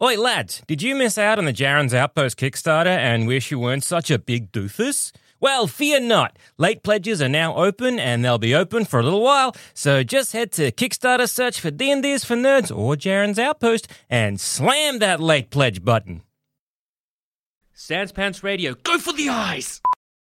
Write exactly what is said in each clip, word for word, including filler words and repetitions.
Oi, lads, did you miss out on the Jaren's Outpost Kickstarter and wish you weren't such a big doofus? Well, fear not. Late pledges are now open, and they'll be open for a little while, so just head to Kickstarter, search for D and D is for Nerds or Jaren's Outpost, and slam that late pledge button. Sans Pants Radio, go for the eyes!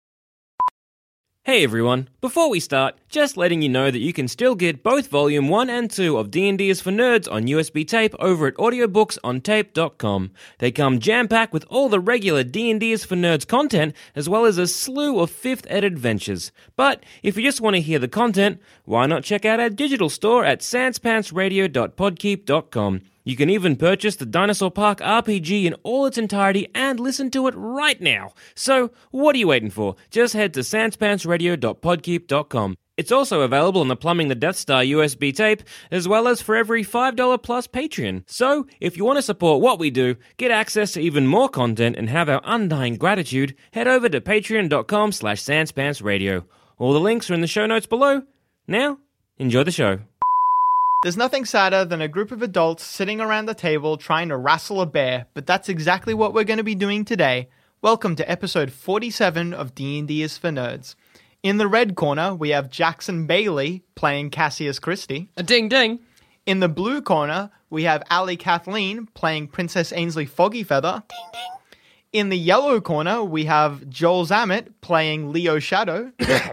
Hey everyone, before we start, just letting you know that you can still get both Volume one and two of D and D is for Nerds on U S B tape over at audiobooks on tape dot com. They come jam-packed with all the regular D and D is for Nerds content, as well as a slew of fifth Ed adventures. But if you just want to hear the content, why not check out our digital store at sans pants radio dot podkeep dot com. You can even purchase the Dinosaur Park R P G in all its entirety and listen to it right now. So, what are you waiting for? Just head to sans pants radio dot podkeep dot com. It's also available on the Plumbing the Death Star U S B tape, as well as for every five dollars plus Patreon. So, if you want to support what we do, get access to even more content, and have our undying gratitude, head over to patreon dot com slash sans pants radio. All the links are in the show notes below. Now, enjoy the show. There's nothing sadder than a group of adults sitting around the table trying to wrestle a bear, but that's exactly what we're going to be doing today. Welcome to episode forty-seven of D and D is for Nerds. In the red corner, we have Jackson Bailey playing Cassius Christie. A ding ding. In the blue corner, we have Ali Kathleen playing Princess Ainsley Foggyfeather. Ding ding. In the yellow corner, we have Joel Zammit playing Leo Shadow.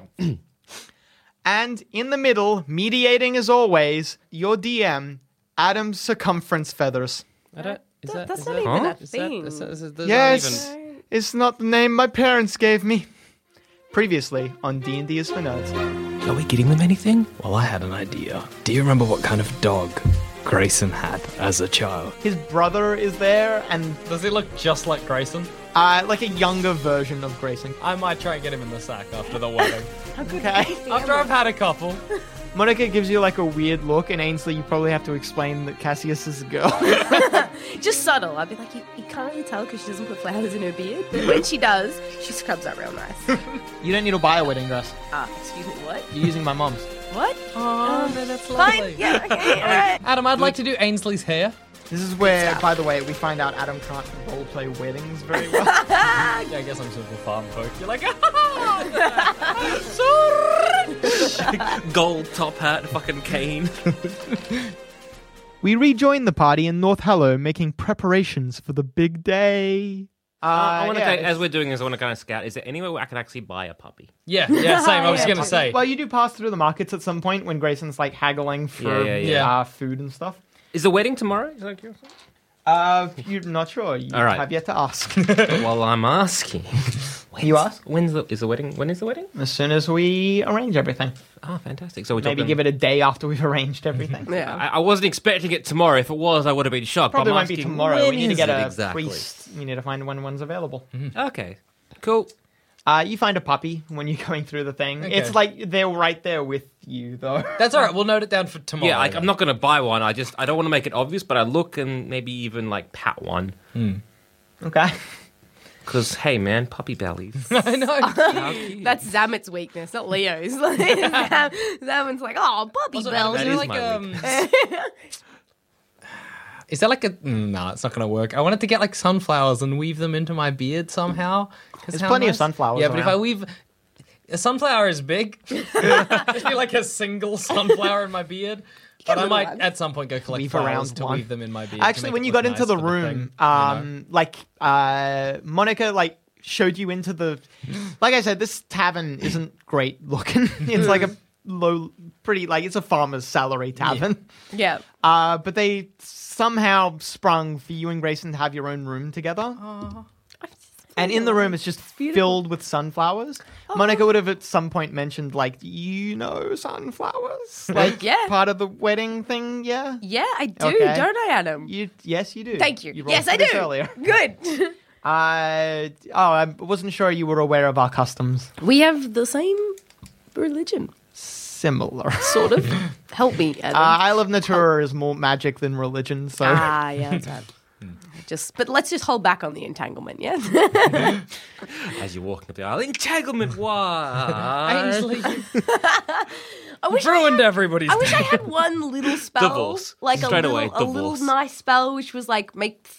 And in the middle, mediating as always, your D M, Adam Circumference Feathers. I don't, is that, That's is not that, even huh? a is thing. that, is that, is that, there's Yes, not even... it's not the name my parents gave me. Previously on D and D is for Nerds. Are we getting them anything? Well, I had an idea. Do you remember what kind of dog Grayson had as a child? His brother is there, and Does he look just like Grayson? uh, like a younger version of Grayson. I might try and get him in the sack after the wedding. Okay. After I've had a couple. Monica gives you like a weird look, and Ainsley, you probably have to explain that Cassius is a girl. Just subtle. I'd be like, you, you can't really tell because she doesn't put flowers in her beard. But when she does, she scrubs up real nice. You don't need to buy a wedding dress. Ah, excuse me, what? You're using my mom's. What? Oh, no, that's lovely. Fine, yeah, okay, alright. Adam, I'd like to do Ainsley's hair. This is where, by the way, we find out Adam can't roleplay weddings very well. Yeah, I guess I'm super farm folk. You're like, Gold top hat, fucking cane. We rejoin the party in North Hallow, making preparations for the big day. Uh, I want to, yeah, as it's- we're doing this, I want to kind of scout. Is there anywhere where I can actually buy a puppy? yeah, yeah, same. I was Yeah, going to puppy. say. Well, you do pass through the markets at some point when Grayson's like haggling for Yeah, yeah, yeah. Uh, food and stuff. Is the wedding tomorrow? Is that curious? Uh, you're not sure. You All right. have yet to ask. Well, I'm asking. You ask? When's the is the wedding? When is the wedding? As soon as we arrange everything. Oh, fantastic! So we're Maybe talking. give it a day after we've arranged everything. Yeah. I, I wasn't expecting it tomorrow. If it was, I would have been shocked. Probably but I'm won't be asking, tomorrow. when We need to is get it a exactly? priest. You need to find when one's available. Okay, cool. Uh, you find a puppy when you're going through the thing. Okay. It's like they're right there with you, though. That's all right. We'll note it down for tomorrow. Yeah, like, I'm not going to buy one. I just I don't want to make it obvious, but I look and maybe even like pat one. Okay. Because hey, man, puppy bellies. I know. How cute. That's Zammit's weakness, not Leo's. Zam, Zammit's like, oh, puppy Also, bells. that is is there like, my um, Is that like a... mm, No, it's not going to work. I wanted to get like sunflowers and weave them into my beard somehow. 'Cause There's how plenty of nice- sunflowers Yeah, but if around. I weave... A sunflower is big. Just be like a single sunflower in my beard. But I little might one. at some point go collect Weave flowers around to one. weave them in my beard. to Actually, make when it you look got into nice the for room, thing, you know? um, like uh, Monica, like showed you into the. Like I said, this tavern isn't great looking. It's like a low, pretty like it's a farmer's salary tavern. Yeah. Uh, but they somehow sprung for you and Grayson to have your own room together. And in the room, it's just filled with sunflowers. Monica would have at some point mentioned, like, you know, sunflowers, like, Yeah. part of the wedding thing. Yeah, Yeah, I do, Okay. don't I, Adam? you. Yes, you do. Thank you. rolled Yes, for I this do. Earlier. Good. Uh, oh, I wasn't sure you were aware of our customs. We have the same religion, Similar. sort of. Help me, Uh, Adam. Isle of Natura is more magic than religion, so Ah, yeah, that's right. Just, but let's just hold back on the entanglement, yeah? As you're walking up the aisle, entanglement. Why? Ainsley, I wish I ruined had, everybody's I wish I day. had one little spell, Divorce. like a Straight little, away, a little divorce. nice spell, which was like make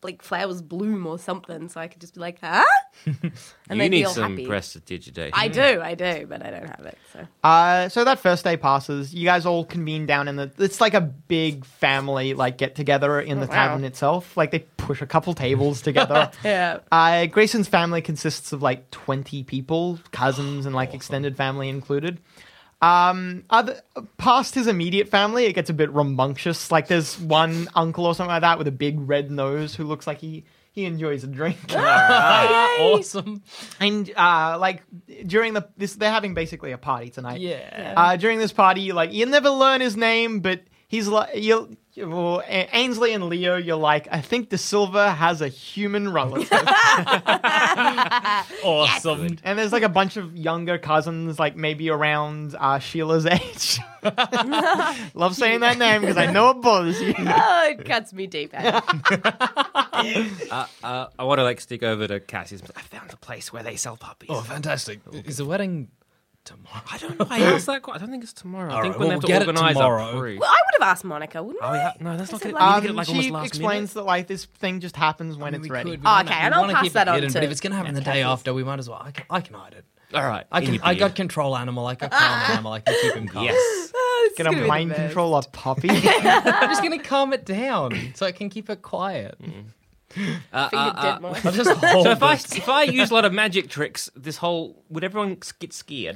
like flowers bloom or something, so I could just be like, huh? And you they'd be need all some happy. prestidigitation. I do, I do, but I don't have it. So Uh, so that first day passes. You guys all convene down in the. It's like a big family like get together in the wow. tavern itself. Like they push a couple tables together. yeah, Uh, Grayson's family consists of like twenty people, cousins and like extended family included. Um, other, past his immediate family, it gets a bit rambunctious. Like there's one uncle or something like that with a big red nose who looks like he, he enjoys a drink. Awesome. And uh, like during the this, they're having basically a party tonight. Yeah. Uh, during this party, like you never learn his name, but he's like you. Well, A- Ainsley and Leo, you're like, I think De Silva has a human relative. Awesome. And there's like a bunch of younger cousins, like maybe around uh, Sheila's age. Love saying that name because I know it bothers you. oh, it cuts me deep. Adam. Uh, uh, I want to like stick over to Cassius. I found a place where they sell puppies. Oh, fantastic. Is the wedding tomorrow? I don't know. I asked that. que- I don't think it's tomorrow. I All think right, when well, they we'll have to get it organize tomorrow. a pre. Well, I would have asked Monica, wouldn't Oh, I? yeah. No, that's not Is it good. like- We need to get Um, it like she almost last explains minute. that like this thing just happens when I mean, it's we ready. could- we Oh, wanna- okay, we and I'll wanna pass keep that it on hidden, to- But if it's going to happen the day Cassius. after, we might as well. I can, I can hide it. All right. I in can. your I got beard. control animal. I got calm animal. I can keep him calm. Yes. Oh, this is Can gonna a be the mind best. control a puppy? I'm just going to calm it down so I can keep it quiet. Uh, Finger uh, uh, did more. I'll just hold so if I it. if I use a lot of magic tricks, this whole would everyone get scared?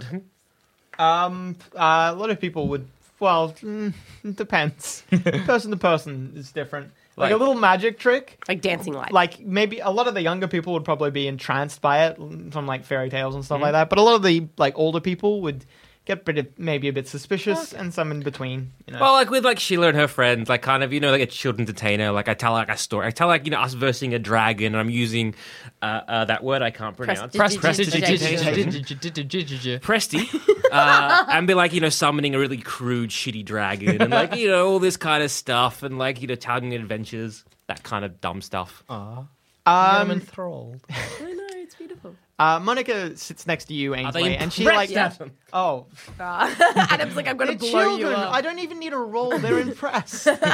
um, uh, a lot of people would. Well, mm, it depends. Person to person is different. Like, a Like- little magic trick. Like dancing lights. Like maybe a lot of the younger people would probably be entranced by it from like fairy tales and stuff like that. But a lot of the like older people would get bit of, maybe a bit suspicious, and some in between. You know. Well, like with like Sheila and her friends, like kind of you know like a children's entertainer. Like I tell like a story. I tell like you know us versing a dragon, and I'm using uh, uh, that word I can't pronounce. Prestidigitation. Presty, uh, and be like, you know, summoning a really crude, shitty dragon, and like, you know, all this kind of stuff, and like, you know, telling adventures, that kind of dumb stuff. I'm enthralled. I know, it's beautiful. uh, Monica sits next to you, Ainsley, they and she like, impressed? oh, Uh, Adam's like, I'm going they're to blow you children. up. I don't even need a roll. They're impressed. They're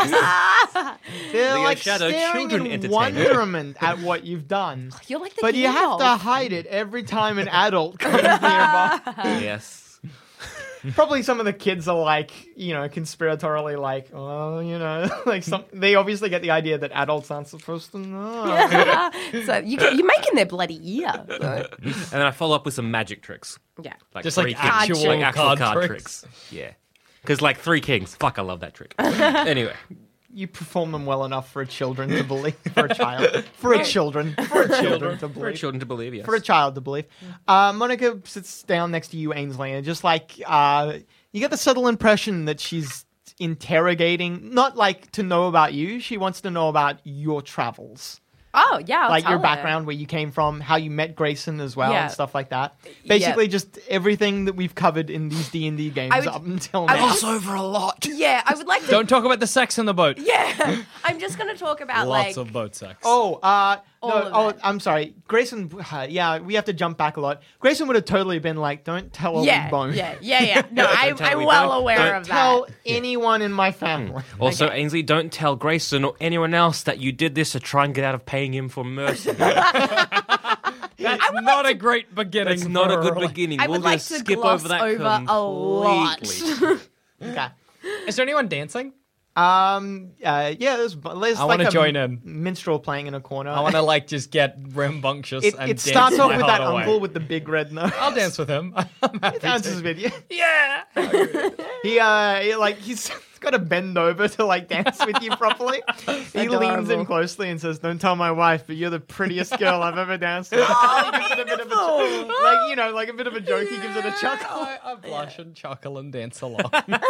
Leo like Shadow, staring children in entertainer. wonderment at what you've done. You're like the But you have to Gandalf. hide it every time an adult comes nearby. Yes. Probably some of the kids are like, you know, conspiratorially like, oh, you know, like some. They obviously get the idea that adults aren't supposed to know. so you, you're making their bloody ear. So. And then I follow up with some magic tricks. Yeah. Like Just three like kings. actual like actual card card, tricks. tricks. Yeah. Because like three kings. Fuck, I love that trick. Anyway. You perform them well enough for a children to believe, for a child, for a children, for a children to For believe. children to believe, yes. For a child to believe. Uh, Monica sits down next to you, Ainsley, and just like uh, you get the subtle impression that she's interrogating, not like to know about you. She wants to know about your travels, Oh, yeah. I'll like tell your her. background, where you came from, how you met Grayson as well, Yeah. and stuff like that. Basically, just everything that we've covered in these D and D games I would- up until I now. would- over a lot. Yeah, I would like to. Don't talk about the sex on the boat. Yeah, I'm just going to talk about Lots like. of boat sex. Oh, uh, All no, of oh, it. I'm sorry. Grayson, uh, yeah, we have to jump back a lot. Grayson would have totally been like, don't tell a yeah, weak bone. yeah, yeah, yeah. No, I, tell I'm me, well don't- aware don't of Tell that. anyone in my family. Also, Okay. Ainsley, don't tell Grayson or anyone else that you did this to try and get out of paying him for mercy. That's not a great beginning. It's not for a good rela- beginning. I we'll would like just to skip gloss over that over a lot. completely. Okay. Is there anyone dancing? Um. Uh. Yeah. There's. there's I like wanna a join in. Minstrel playing in a corner. I want to like just get rambunctious It, and it dance starts off my with heart that away. uncle with the big red nose. I'll dance with him. I'm happy Dances to. with you. Yeah. He uh. He, like he's got to bend over to like dance with you properly. He leans in adorable. closely and says, "Don't tell my wife, but you're the prettiest girl I've ever danced with." He gives it a bit of a ch- like you know like a bit of a joke. He gives it a chuckle. I, I blush and chuckle and dance along.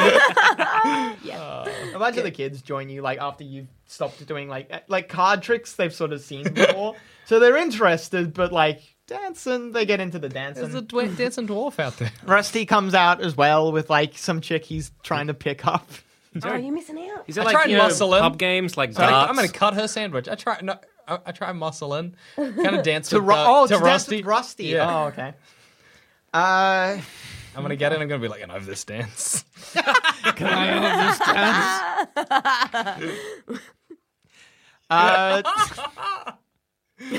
Yeah. A bunch of the kids join you like after you've stopped doing like like card tricks they've sort of seen before, so they're interested. But like dancing, they get into the dancing. There's a dw- dancing dwarf out there. Rusty comes out as well with like some chick he's trying to pick up. Oh, you're missing out. Is it I like tried you know, muscle in. pub games like So I, darts? I'm going to cut her sandwich. I try no, I, I try muscle in, kind of dance To with Ru- uh, oh, to to dance Rusty. with Rusty. Yeah. Oh, okay. Uh, I'm gonna get in. I'm gonna be like, I know this dance. uh,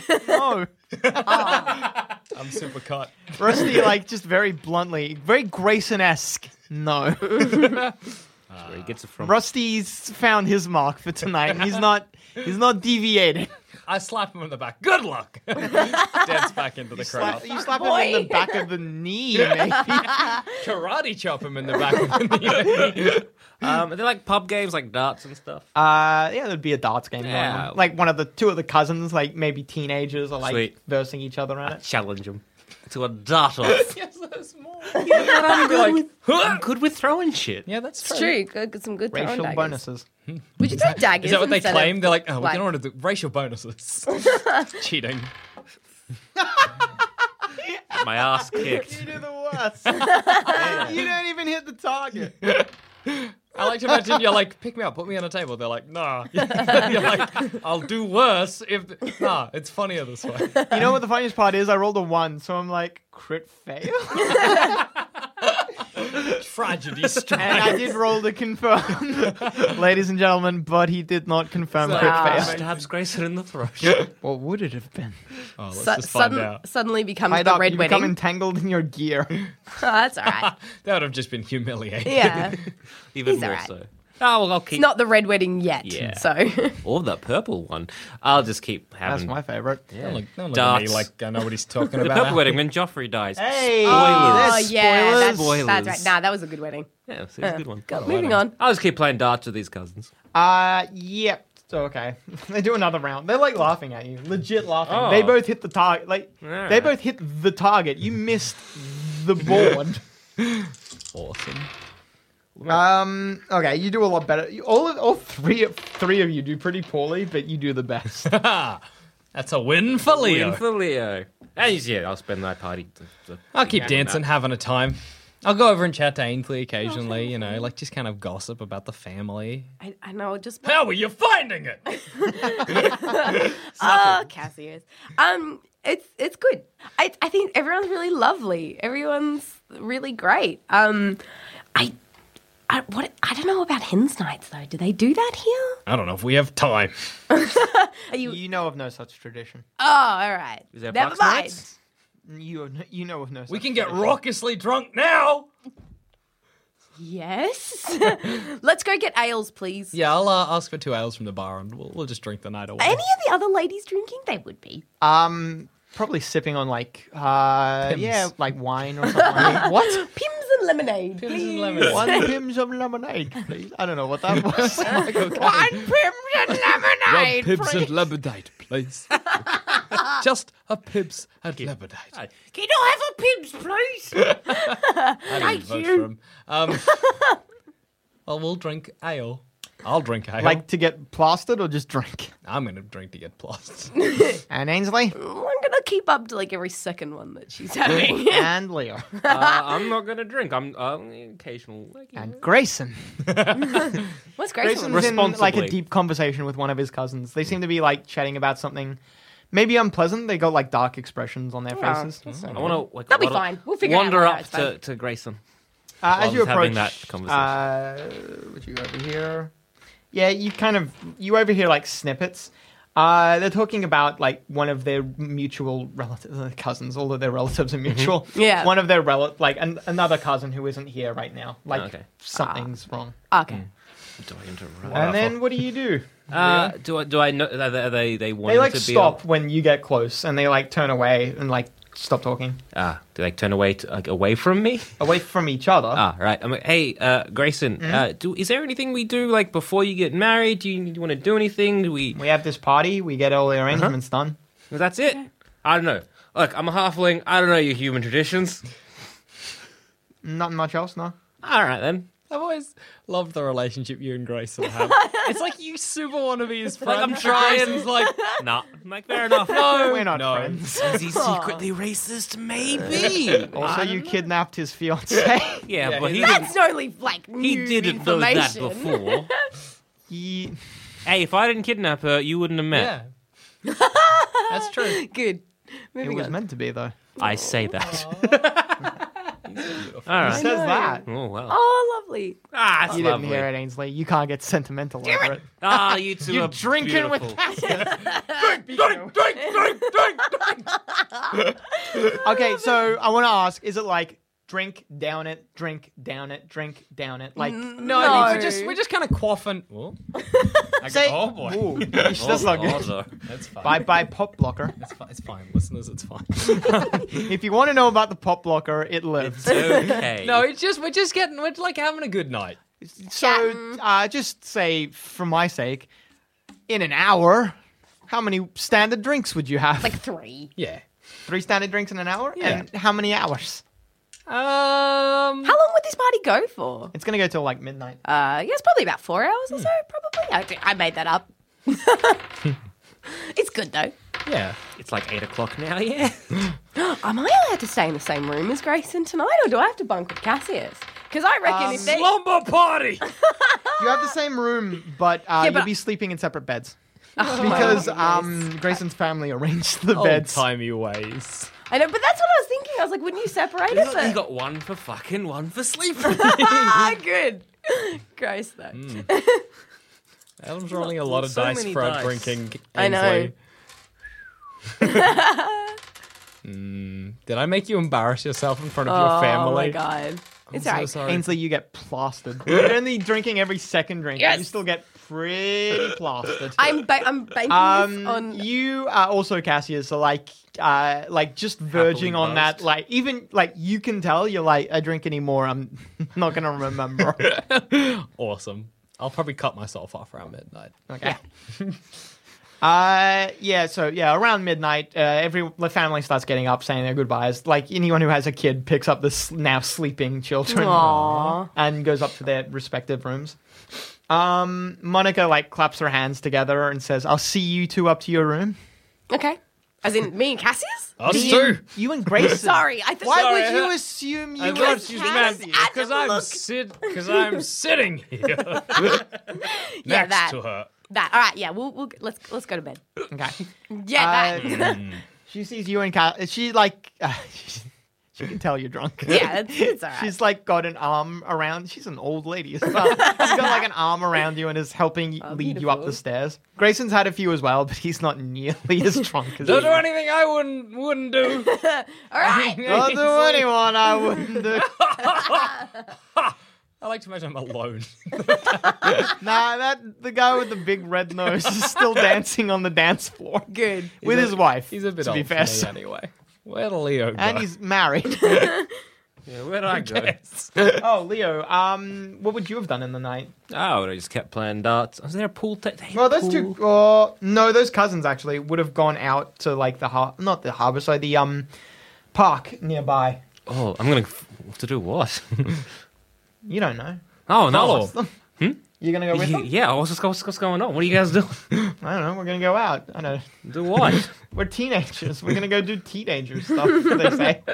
No. I'm super cut. Rusty, like, just very bluntly, very Grayson-esque. No. That's where he gets it from. Rusty's found his mark for tonight, and he's not he's not deviating. I slap him in the back. Good luck. Dance back into the crowd. Slap, you slap him in the back of the knee, maybe. Karate chop him in the back of the knee. Um, are there like pub games like darts and stuff? Uh, yeah, there'd be a darts game going Yeah. on. Like one of the two of the cousins, like maybe teenagers, are like Sweet. versing each other on it. Challenge them to a dart off. Yes, so small. I'm, good like, with, I'm good with throwing shit. Yeah, that's It's true. Good, good- some good throwing Racial daggers. bonuses. Would you throw daggers? Is that what they instead of, claim? They're like, oh, we like- can order the racial bonuses. Cheating. My ass kicked. You do the worst. You don't even hit the target. I like to imagine you're like, pick me up, put me on a table. They're like, nah. You're like, I'll do worse if. Nah, it's funnier this way. You know what the funniest part is? I rolled a one, so I'm like, crit fail? Tragedy strike. And I did roll to confirm, ladies and gentlemen, but he did not confirm So- crit Wow. fail. Stabs Grayson in the throat. What would it have been? Oh, let's Su- just find sudden- out. Suddenly becomes Hide the up, red you wedding. become entangled in your gear. Oh, that's all right. That would have just been humiliating. Yeah. Even He's more alright. so. Oh, well, I'll keep. It's not the red wedding yet. Yeah. So Or the purple one. I'll just keep That's having. my favorite. Yeah. Don't look, don't look at me Darts. like I know what he's talking The about. purple wedding when Joffrey dies. Hey, Oh, there's yeah, that's, spoilers. that's right. Nah, that was a good wedding. Yeah, so it's a good one. Go, moving on. I'll just keep playing darts with these cousins. Uh, yep. So, okay. They do another round. They're like laughing at you. Legit laughing. Oh. They both hit the target. Like, Alright. they both hit the target. You missed the board. Awesome. Um. Okay, you do a lot better. You- All of, all three of three of you do pretty poorly, but you do the best. That's a win for Leo. Win for Leo. And yeah, I'll spend that party. To, to I'll keep Yeah, dancing, nah. having a time. I'll go over and chat to Ainsley occasionally, you know, like just kind of gossip about the family. I, I know. Just How are you finding it? oh, Cassius. Um, it's it's good. I I think everyone's really lovely. Everyone's really great. Um, I. I, what, I don't know about Hens Nights, though. Do they do that here? I don't know if we have time. Are you... You know of no such tradition. Oh, all right. Is there Never Bucks mind. Nights? You you know of no. Such We can get tradition. raucously drunk now. Yes. Let's go get ales, please. Yeah, I'll uh, ask for two ales from the bar and we'll, we'll just drink the night away. Any of the other ladies drinking? They would be. Um, probably sipping on like uh Pims. yeah like wine or something. like What? Pims and lemonade. Pims and please. lemonade. One pims of lemonade, please. I don't know what that was. One pims and lemonade. Pibs and lemonade, please. Just a Pibs and lemonade. Hey, Can I have a Pims, please? I didn't Thank vote you. for him. Um, well, we'll drink ale. I'll drink ale. Like to get plastered or just drink? I'm going to drink to get plus. And Ainsley I'm gonna keep up to like every second one that she's having. and Leo uh, I'm not gonna drink. I'm uh, occasional. Like, you and know. Grayson. What's Grayson? Grayson's in like a Responsibly. deep conversation with one of his cousins. They seem to be like chatting about something maybe unpleasant. They got like dark expressions on their Oh, faces. that's I want to. Like, They'll be waddle- fine. We'll figure it out Wander later, up it's fine. to, to Grayson. Uh, as While you he's having approach, that conversation. uh, would you over here? Yeah, you kind of you overhear like snippets. Uh, they're talking about like one of their mutual relatives, uh, cousins. All of their relatives are mutual. Yeah. One of their rel like an- another cousin who isn't here right now. Like Okay. something's wrong. Okay. Do I interrupt? And then what do you do? Uh, do I? Do I know? Are they? Are they, they want They like to be stop when you get close, and they like turn away and like stop talking Ah, do they turn away to, like, away from me? away from each other. Ah, right. I'm like, hey, uh, Grayson. Mm-hmm. Uh, do is there anything we do like before you get married? Do you, do you want to do anything? Do we? We have this party. We get all the arrangements done. That's it. I don't know. Look, I'm a halfling. I don't know your human traditions. Not much else, no. All right then. I've always loved the relationship you and Grayson have. It's like you super want to be his friend. I'm trying. Grayson's like, Nah, I'm like fair enough. no, We're not no. friends. Is he secretly racist? Maybe. Also, you kidnapped his fiance. Yeah, Yeah, but he he's- didn't. That's only like He new didn't know that information. before. he Hey, if I didn't kidnap her, you wouldn't have met. Yeah. That's true. Good. it Moving was on. meant to be though. I say that. All Who right. says that? Oh well. Oh, lovely. Ah, it's You lovely. didn't hear it, Ainsley. You can't get sentimental over it. Ah, you two You're are drinking with beautiful. Cassius. Drink, drink, drink, drink, drink. Okay, so I want to ask: is it like drink down it, drink down it, drink down it? Like No, No. we're just we're just kind of quaffing. Oh, I say, go, oh boy, Ooh, that's not good. Also. that's fine. Bye bye pop blocker. It's fine. It's fine, listeners. It's fine. If you want to know about the pop blocker, it lives. Okay. no, it's just we're just getting we're like having a good night. So, uh, just say, for my sake, in an hour, how many standard drinks would you have? Like three. Yeah. Three standard drinks in an hour? Yeah. And how many hours? Um. How long would this party go for? It's going to go till like midnight. Uh, yeah, it's probably about four hours or so, probably. I, I made that up. It's good, though. Yeah. It's like eight o'clock now, yeah? Am I allowed to stay in the same room as Grayson tonight, or do I have to bunk with Cassius? Because I reckon Um, if they... Slumber party. You have the same room, but, uh, Yeah, but- you'll be sleeping in separate beds. Oh, Because my um, goodness. Grayson's family arranged the Old beds. timey ways. I know, but that's what I was thinking. I was like, wouldn't you separate it? You But... got one for fucking, one for sleeping. Ah, good. Gross, though. Mm. Adam's rolling a lot of so dice many for dice. drinking. I know. Ainsley. Mm, did I make you embarrass yourself in front of your family? Oh, my God. It's so alright. sorry. Ainsley, you get plastered. You're only drinking every second drink. Yes. You still get pretty plastered. I'm, ba- I'm banking Um, this on... you are also Cassius, so like, uh, like just verging on that. buzzed. Like, even like you can tell you're like, I drink anymore. I'm not gonna remember. Awesome. I'll probably cut myself off around midnight. Okay. Uh, yeah. So yeah, around midnight, uh, every the family starts getting up, saying their goodbyes. Like anyone who has a kid picks up the s- now sleeping children Aww. and goes up to their respective rooms. Um, Monica like claps her hands together and says, "I'll see you two up to your room." Okay. As in me and Cassius? Us You- too. You and Grayson. Sorry. I thought... Why Sorry, would you I- assume you I and thought you meant Cassius? because I'm look. sit because I'm sitting here next Yeah, that. to her. That. All right, yeah, we'll, we'll let's let's go to bed. Okay. Yeah, Uh, that. She sees you and Cal. She like, uh, she can tell you're drunk. Yeah, it's, it's all right. She's like got an arm around. She's an old lady as well. She's got like an arm around you and is helping you Oh, lead you up beautiful. the stairs. Grayson's had a few as well, but he's not nearly as drunk as Don't you. do anything I wouldn't wouldn't do. all right. Don't do anyone I wouldn't do. I like to imagine I'm alone. Nah, that the guy with the big red nose is still dancing on the dance floor Good. with He's his a- wife. He's a bit to old be for fair, me so- anyway. Where'd Leo go? and he's married. Yeah, where'd I go? Yes. Oh, Leo. Um, what would you have done in the night? Oh, I just kept playing darts. Was there a pool? Ta- they had Well, those pool? two. Uh, no, those cousins actually would have gone out to like the har- not the harbor, sorry, the um park nearby. Oh, I'm gonna f- to do what? You don't know. Oh no! Ask them. You're gonna go with them? Yeah, what's, what's what's going on? What are you guys doing? I don't know. We're gonna go out. I know. Do what? We're teenagers. We're gonna go do teenager stuff. They say.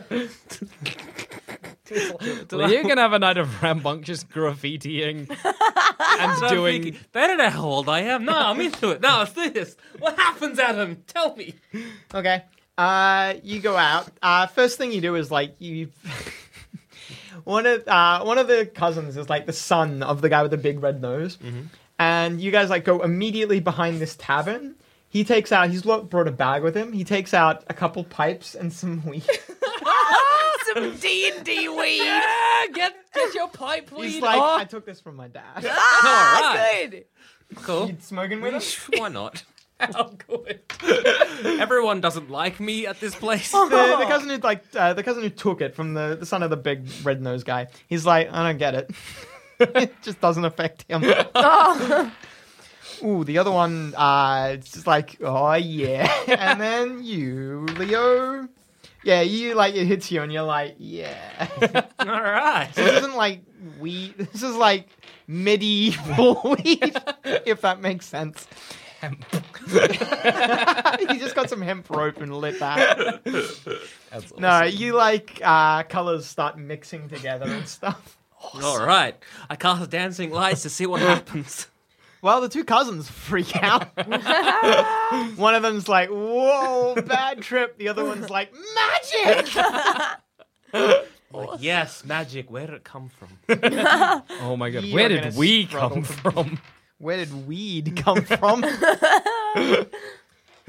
Well, you can have a night of rambunctious graffitiing and So I'm doing. thinking, they don't know how old I am. No, I'm into it. No, it's this. What happens, Adam? Tell me. Okay. Uh, you go out. Uh, first thing you do is like you. One of uh, one of the cousins is like the son of the guy with the big red nose, and you guys like go immediately behind this tavern. He takes out. He's lo- brought a bag with him. He takes out a couple pipes and some weed. Some D and D weed. Yeah, get get your pipe He's weed like, off. I took this from my dad. Ah, All right. good. Cool. You smoking with him? Why not? How good. Everyone doesn't like me at this place. the, the cousin who like uh, the cousin who took it from the, the son of the big red nose guy. He's like, I don't get it. It just doesn't affect him. Oh. Ooh, the other one, uh, it's just like, oh yeah. And then you, Leo. Yeah, you like it hits you and you're like, yeah. All right. This isn't like weed. This is like medieval weed, if that makes sense. Hemp. You just got some hemp rope and lit that. That's No, awesome. you like uh, colors start mixing together and stuff. All right. I cast dancing lights to see what happens. Well, the two cousins freak out. One of them's like, whoa, bad trip. The other one's like, magic! Like, yes, magic. Where did it come from? Oh my god, You where are did gonna we struggle come to- from? Where did weed come from?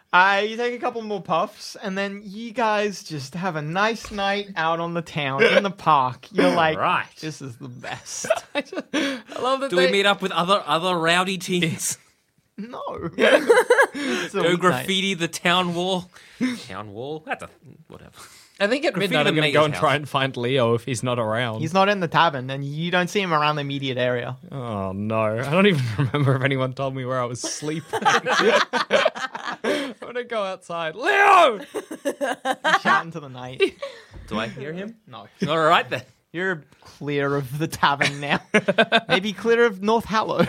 Uh, you take a couple more puffs, and then you guys just have a nice night out on the town in the park. You're like, Right. this is the best. I, just, I love that Do they... we meet up with other other rowdy teens? No. It's a Go weeknight. graffiti the town wall. Town wall? That's a whatever. I think at Graffiti midnight I'm the going to go mayor's and house. try and find Leo if he's not around. He's not in the tavern, and you don't see him around the immediate area. Oh, no. I don't even remember if anyone told me where I was sleeping. I'm going to go outside. Leo! Shout into the night. Do I hear him? No. All right then. You're clear of the tavern now. Maybe clear of North Hallow.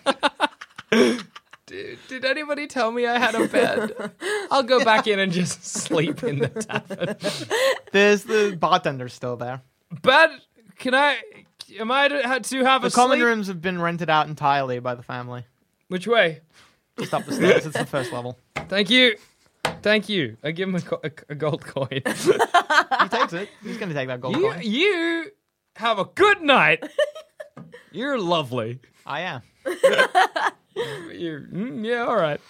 Did, did anybody tell me I had a bed? I'll go back in and just sleep in the tavern. There's the bartender still there. But can I... Am I to, ha- to have The a common sleep? rooms have been rented out entirely by the family. Which way? Just up the stairs. It's the first level. Thank you. Thank you. I give him a, co- a, a gold coin. He takes it. He's going to take that gold you, coin. you have a good night. You're lovely. I am. You're, mm, yeah, all right.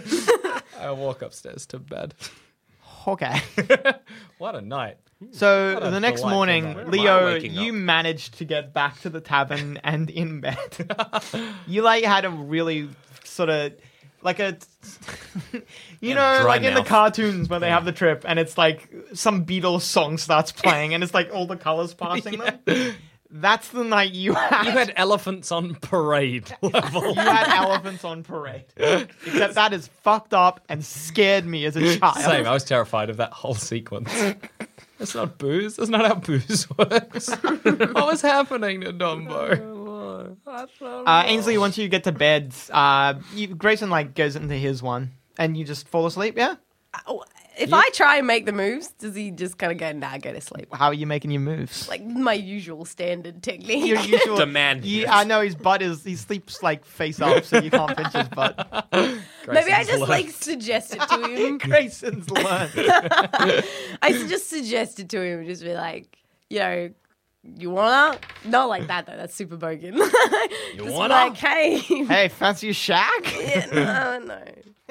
I walk upstairs to bed. Okay. What a night. So What a the next delightful morning, night. Where am I Leo, waking you up? managed to get back to the tavern and in bed. You like had a really sort of like a, you know, dry like in the mouth. cartoons where they have the trip and it's like some Beatles song starts playing and it's like all the colors passing them. That's the night you had. You had elephants on parade level. You had elephants on parade. Except that is fucked up and scared me as a child. Same, I was terrified of that whole sequence. That's not booze. That's not how booze works. What was happening to Dumbo? Uh, Ainsley, once you get to bed, uh, you, Grayson like goes into his one, and you just fall asleep. Yeah. Oh, if I try and make the moves, does he just kind of go, nah, go to sleep? How are you making your moves? Like my usual standard technique. Your usual Demand. You, I know his butt is he sleeps like face up, so you can't pinch his butt. Maybe I Grayson's just learned. like suggest it to him. Grayson's learned. I just suggest it to him, just be like, you know, you wanna? Not like that though. That's super bogan. you just wanna? Like, hey, Hey, fancy a shack? yeah, no, no.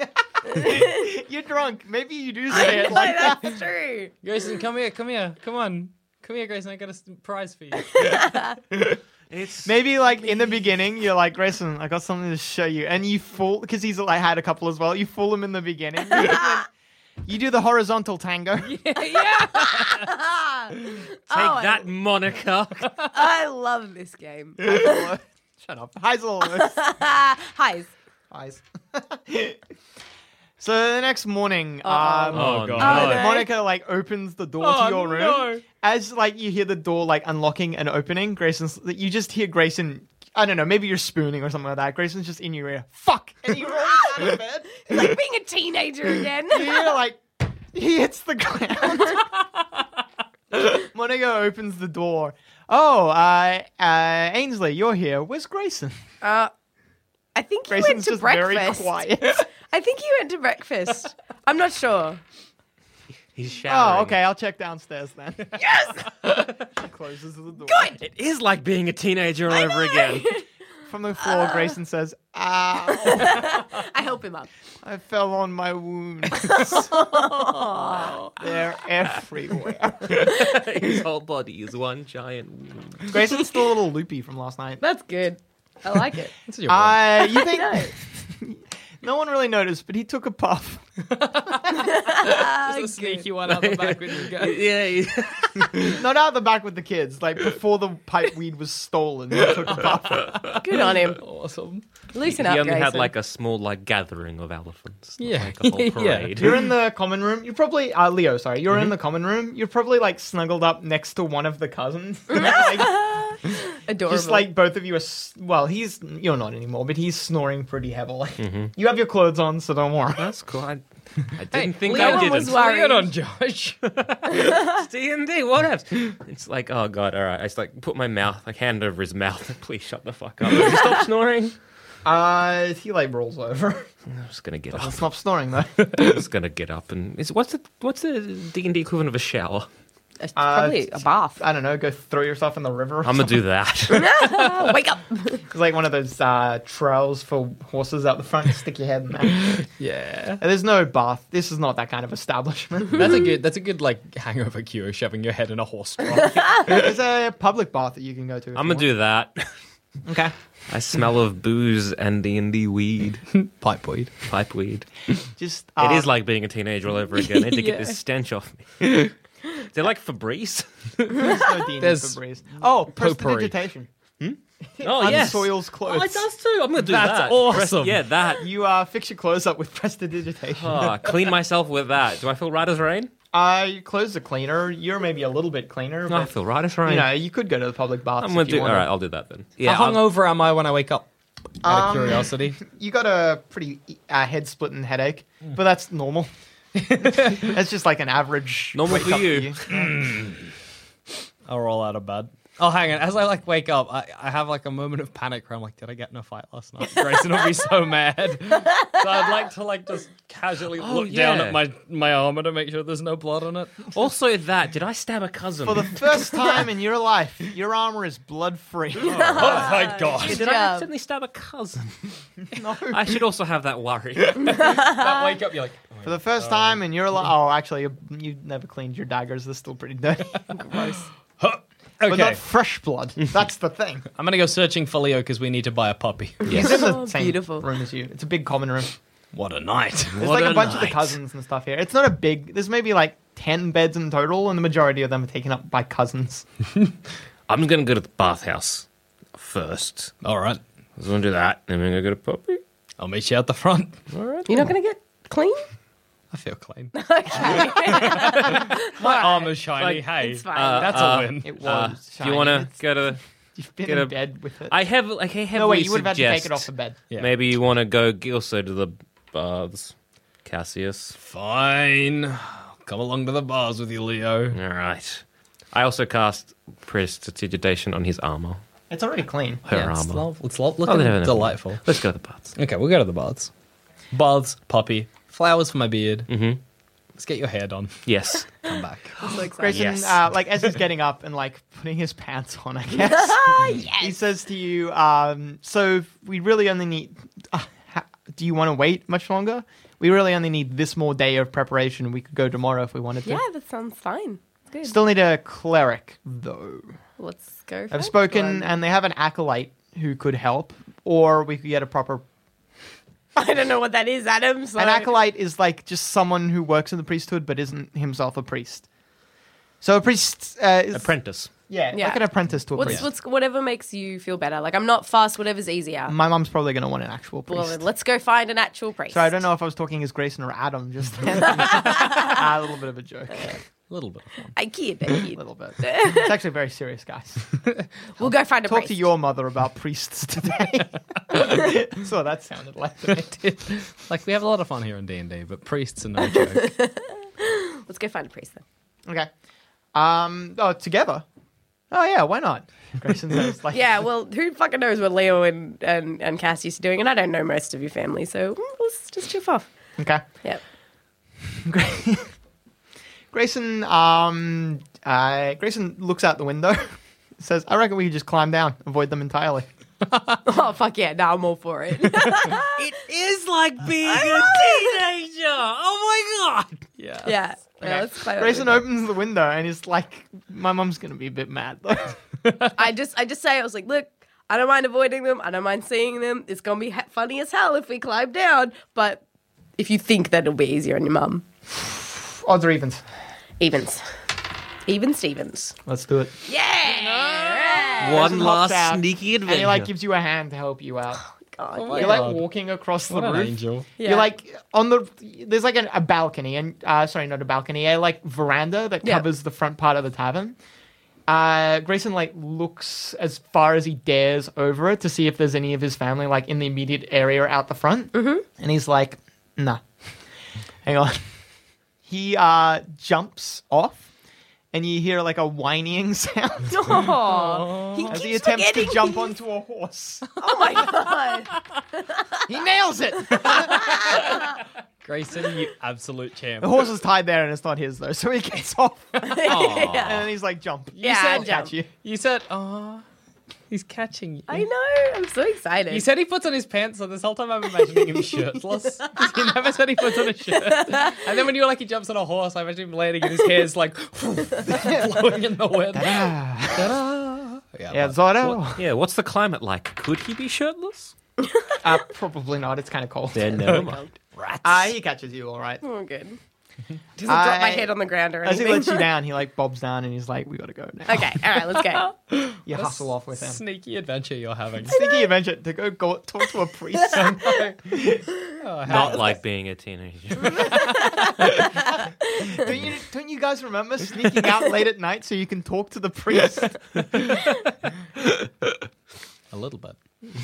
You're drunk. Maybe you do I say know it like that. that's true. Grayson, come here, come here, come on. Come here, Grayson, I got a s- prize for you. It's Maybe like in the beginning, you're like, Grayson, I got something to show you, and you fool because he's like had a couple as well. You fool him in the beginning. And then you do the horizontal tango. take Oh, that, Monica. I love this game. Shut up. Highs or lows? Highs. Highs. So the next morning, um, Oh, God. Oh, no. Monica like opens the door Oh, to your room. no. As like you hear the door like unlocking and opening, Grayson's you just hear Grayson. I don't know, maybe you're spooning or something like that. Grayson's just in your ear. Fuck! And he rolls out of bed. It's like being a teenager again. You hear like he hits the ground. Monica opens the door. Oh, uh, uh, Ainsley, you're here. Where's Grayson? Uh, I think you went Grayson's to just breakfast. very quiet. I think you went to breakfast. I'm not sure. He's showering. Oh, okay. I'll check downstairs then. Yes! She closes the door. Good! It is like being a teenager all over again. From the floor, Grayson says, "Ow! I help him up. I fell on my wounds. They're everywhere." His whole body is one giant wound. Grayson's still a little loopy from last night. That's good. I like it. This is your Uh, you think No. no one really noticed, but he took a puff. Just a sneaky one out the back with you guys. Yeah, he- Not out the back with the kids. Like before the pipe weed was stolen, he took a puff. Good on him. Awesome. Loosen he up, only had Grayson. like a small like gathering of elephants. not Yeah. like a whole Yeah. parade. You're in the common room. You're probably uh, Leo. Sorry, you're in the common room. You're probably like snuggled up next to one of the cousins. Like, Adorable. just like both of you are. s- Well, he's you're not anymore, but he's snoring pretty heavily. You have your clothes on, so don't worry. That's cool. I, I didn't think Leon I didn't. was worried. Leon on Josh. It's D and D, what else? It's like, oh god, all right. I just like put my mouth, like hand over his mouth. Please shut the fuck up. Does he stop snoring? Uh, he like rolls over. I'm just gonna get Doesn't up. stop snoring though. I'm just gonna get up and is what's the what's the D and D equivalent of a shower? a- probably a bath. I don't know, go throw yourself in the river. Or I'm gonna something. do that. Ah, wake up. It's like one of those uh, trails for horses out the front. Stick your head in there. Yeah. And there's no bath. This is not that kind of establishment. That's a good. That's a good like hangover cure. Shoving your head in a horse trough. There's a public bath that you can go to. if I'm you gonna do that. want. Okay. I smell of booze and D and D weed, Pipe weed. pipe weed. Just It uh, is like being a teenager all over again. I need to get Yeah. this stench off me. Is it like Febreze? there's no D and D There's Febreze. Oh, potpourri. prestidigitation. Oh yes. Unsoils clothes. Oh, it does too. I'm gonna do That's that. awesome. Yeah, that. You uh, fix your clothes up with prestidigitation. Oh, clean myself with that. Do I feel right as rain? Uh, your clothes are cleaner. You're maybe a little bit cleaner. No, I But, feel right as rain. you know, you could go to the public baths. I'm gonna if you do. All wanted. right, I'll do that then. Yeah, How I'll- hungover am I when I wake up? Out of Um, curiosity. You got a pretty uh, head splitting headache, Hmm. but that's normal. That's just like an average. Normal wake for up you. I'll roll out of bed. Oh, hang on. As I like wake up, I, I have like a moment of panic where I'm like, did I get in a fight last night? Grayson will be so mad. So I'd like to like just casually Oh, look down yeah. at my my armor to make sure there's no blood on it. Also, that did I stab a cousin? For the first time in your life, your armor is blood free. Oh, thank God. did Good I job. accidentally stab a cousin? No. I should also have that worry. That wake up, you're like, oh, For the first time in your life. Oh, actually, you, you never cleaned your daggers. They're still pretty dirty. Gross. huh. But Okay, not fresh blood. That's the thing. I'm gonna go searching for Leo because we need to buy a puppy. He's in the Oh, same beautiful. room as you. It's a big common room. What a night. There's What like a, a bunch of the night. cousins and stuff here. It's not a big. There's maybe like ten beds in total, and the majority of them are taken up by cousins. I'm gonna go to the bathhouse first. All right, I was gonna do that, and then I'm gonna go to puppy. I'll meet you at the front. All right. You're not going to get clean? I feel clean. Okay. My armor's shiny. Like, hey, it's fine. Uh, that's uh, a win. It was. Uh, do shiny. you want to It's- go to? You've been get in a- bed with it. I have like I heavily no, wait. You would have had to take suggest it off the bed. Yeah. Maybe you want to go g- also to the baths, Cassius. Fine. I'll come along to the bars with you, Leo. All right. I also cast prestidigitation on his armor. It's already clean. Her Yeah, it's armor. lo- it's lo- Oh, looking they have enough. delightful. Let's go to the baths. Okay, we'll go to the baths. Baths, puppy, flowers for my beard. Mm-hmm. Let's get your hair done. Yes. Come back. I'm so excited. Grayson, Yes. uh, like as he's getting up and like putting his pants on, I guess. Ah, He yes. says to you, um, "So we really only need. Uh, ha- do you want to wait much longer? We really only need this more day of preparation. We could go tomorrow if we wanted to. Yeah, that sounds fine. Good. Still need a cleric, though. Let's go. For I've it. spoken, Go on. and they have an acolyte who could help, or we could get a proper. I don't know what that is, Adam. So. An acolyte is like just someone who works in the priesthood but isn't himself a priest. So a priest uh, is Apprentice. yeah, Yeah. like an apprentice to a What's, priest. what's whatever makes you feel better. Like I'm not fast. Whatever's easier. My mum's probably going to want an actual priest. Well, let's go find an actual priest. So I don't know if I was talking as Grayson or Adam. Just a little bit of a joke. A little bit of fun. I kid. I A kid. little bit. It's actually very serious, guys. We'll go find a Talk priest. to your mother about priests today. That's what that sounded like to me. Like, we have a lot of fun here in D and D, but priests are no joke. Let's go find a priest then. Okay. Um. Oh, together. Oh yeah. Why not? Grayson says like. Yeah. Well, who fucking knows what Leo and and and Cassius are doing? And I don't know most of your family, so mm, let's just chill off. Okay. Yep. Gra- Grayson. Um. Uh. Grayson looks out the window. Says, "I reckon we could just climb down, avoid them entirely." Oh fuck yeah! Now I'm all for it. It is like being a teenager. Oh my god. Yeah. yeah. Okay. Yeah, let's play Grayson with it. opens the window and he's like, "My mum's gonna be a bit mad though." I just I just say I was like, look, I don't mind avoiding them. I don't mind seeing them. It's gonna be ha- funny as hell if we climb down. But if you think that it'll be easier on your mum, Odds or evens? evens, even Stevens. Let's do it. Yeah. One Grayson hops last out, sneaky And adventure. he like gives you a hand to help you out. God, Oh yeah. my You're like God. walking across the What an roof. angel. Yeah. You're like on the there's like an, a balcony and uh, sorry, not a balcony, a like veranda that Yeah. covers the front part of the tavern. Uh, Grayson like looks as far as he dares over it to see if there's any of his family like in the immediate area out the front, mm-hmm. and he's like, "Nah, hang on." He uh jumps off, and you hear like a whinnying sound Oh, he as he keeps attempts to forgetting jump he's- onto a horse. Oh my god! He nails it. Grayson, you absolute champ. The horse is tied there and it's not his though, so he gets off. And Yeah. then he's like, jump. Yeah, I'll jump. catch you. You said, oh, he's catching you. I know. I'm so excited. You said he puts on his pants, so this whole time I'm imagining him shirtless. 'Cause he never said he puts on a shirt. And then when you were like, he jumps on a horse, I imagine him landing and his hair's like blowing in the wind. Ta-da. Yeah, Yeah, but- Zorro. Yeah, what's the climate like? Could he be shirtless? Uh, probably not. It's kind of cold. Then never mind. Rats. Ah, he catches you all right. Oh, good. Doesn't drop my I- head on the ground or As he anything. lets you down, he like bobs down and he's like, "We gotta go now." Okay, all right, let's go. You hustle off with him. Sneaky adventure you're having. Sneaky adventure to go, go talk to a priest. Oh, Not like being a teenager. don't you? Don't you guys remember sneaking out late at night so you can talk to the priest? a little bit.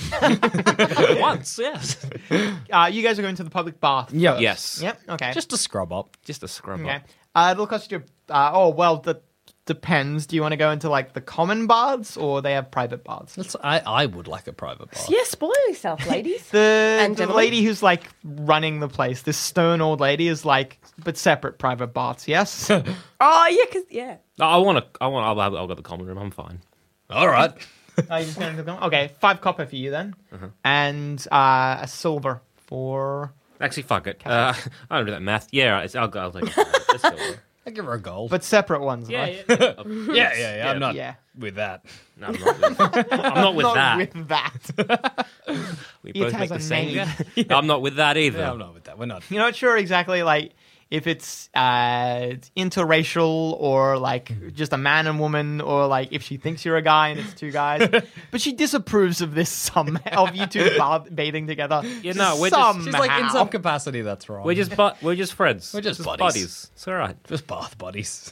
Once, yes. Uh, you guys are going to the public bath. Yeah. Yes. Yep. Okay. Just to scrub up. Just a scrub okay. up. Uh, it'll cost you. Uh, oh well, that depends. Do you want to go into like the common baths or they have private baths? That's, I, I would like a private bath. Yeah, spoil yourself, ladies. The, And the gentlemen? lady who's like running the place, this stone old lady, is like, but separate private baths. Yes. Oh, yeah, because, yeah. No, I want to. I want. I'll, I'll, I'll go to the common room. I'm fine. All right. Are you just going to go? Okay, five copper for you then, and uh, a silver for. Actually, fuck it. Uh, I don't do that math. Yeah, it's, I'll go. I'll take it. Let's go. I give her a gold. But separate ones, Yeah, right? yeah. yeah, yeah, yeah. I'm not Yeah. with that. No, I'm not with, I'm not with Not that. with that. we It both has make a the same. name. guy. I'm not with that either. Yeah, I'm not with that. We're not. You're not sure exactly, like, if it's uh, interracial or like just a man and woman, or like if she thinks you're a guy and it's two guys. But she disapproves of this some of you two bath- bathing together. Yeah, no, we're just- somehow. She's like, in some capacity, that's wrong. We're just but we're just friends. We're just buddies. It's all right. just bath buddies.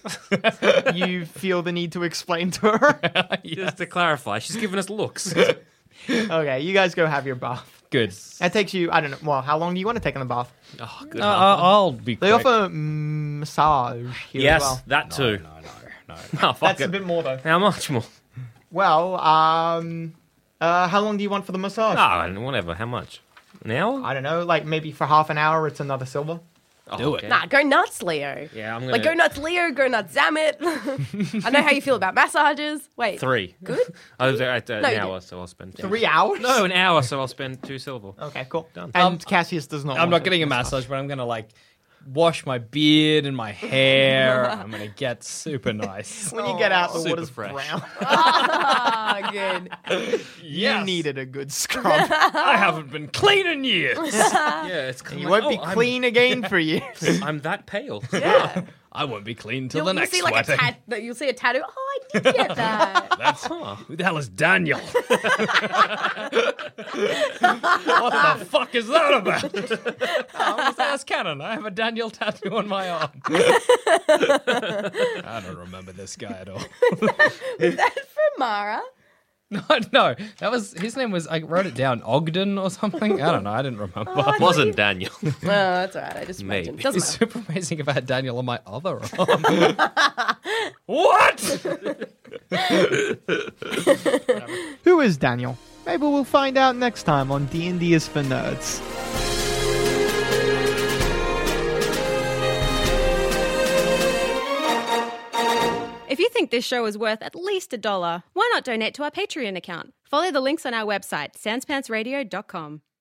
You feel the need to explain to her. Just to clarify, she's giving us looks. Okay, you guys go have your bath. Good. That takes you, I don't know, well, how long do you want to take in the bath? Oh, good. Uh, I'll be They quick. offer mm, massage here yes, as well. that too. No, no, no. Oh, fuck That's it. a bit more though. How much more? Well, um, uh, how long do you want for the massage? Ah, whatever. How much? An hour? I don't know, like maybe for half an hour it's another silver. Oh, Do it. Nah, go nuts, Leo. Yeah, I'm gonna. Like, go nuts, Leo. Go nuts, Zamet. I know how you feel about massages. Wait. Three. Good? I was at uh, No, an you hour, so I'll spend two. Three hours? No, an hour, so I'll spend two silver. Okay, cool. Done. And Um, Cassius does not I'm want not getting a massage. massage, but I'm gonna like wash my beard and my hair. I'm gonna get super nice. When you get out, the Super water's fresh. brown. Ah, good. You needed a good scrub. I haven't been clean in years. Yeah, it's kind you of won't like, be oh, I'm- clean again for years. I'm that pale. Yeah. I won't be clean till You'll, the you'll next see like a sweating. tat- that you'll see a tattoo. Oh, I did get that. That's Huh. who the hell is Daniel? What the fuck is that about? Oh, that's canon. I have a Daniel tattoo on my arm. I don't remember this guy at all. Is that for Mara? No, no, that was his name was. I wrote it down, Ogden or something. I don't know. I didn't remember. It wasn't Daniel. Oh, that's all right. I just Maybe. imagined. Doesn't It's matter. super amazing if I had Daniel on my other arm. What? Who is Daniel? Maybe we'll find out next time on D and D is for Nerds. If you think this show is worth at least a dollar, why not donate to our Patreon account? Follow the links on our website, sans pants radio dot com.